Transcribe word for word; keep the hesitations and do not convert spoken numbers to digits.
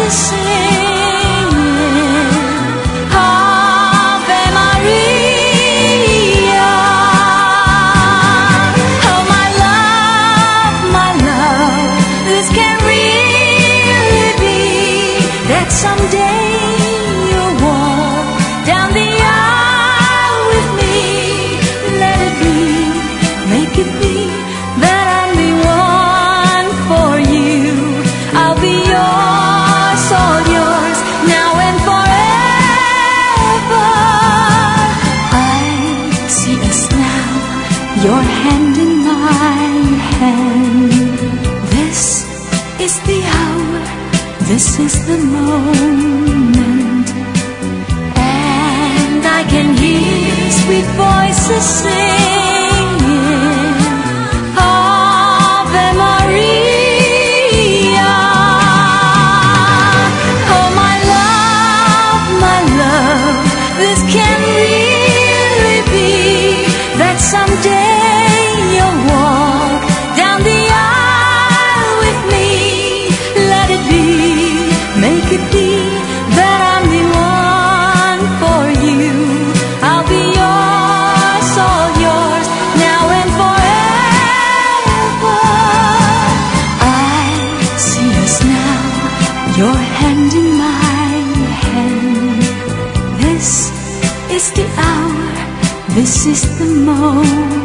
voices singing Ave Maria. Oh my love, my love, this can really be that someday you'll walk down the aisle with me. Let it be, make it be that I'm the one for you. I'll be yours, all yours, now and forever. I see us now, your hand in my hand. This is the hour, this is the moment, and I can hear sweet voices singing Ave Maria. Oh my love, my love, this can really be that someday you'll walk down the aisle with me. Let it be, make it be that I'm the one for you. I'll be yours, all yours, now and forever. I see us now, your hand in my hand. This is the hour, this is the moment,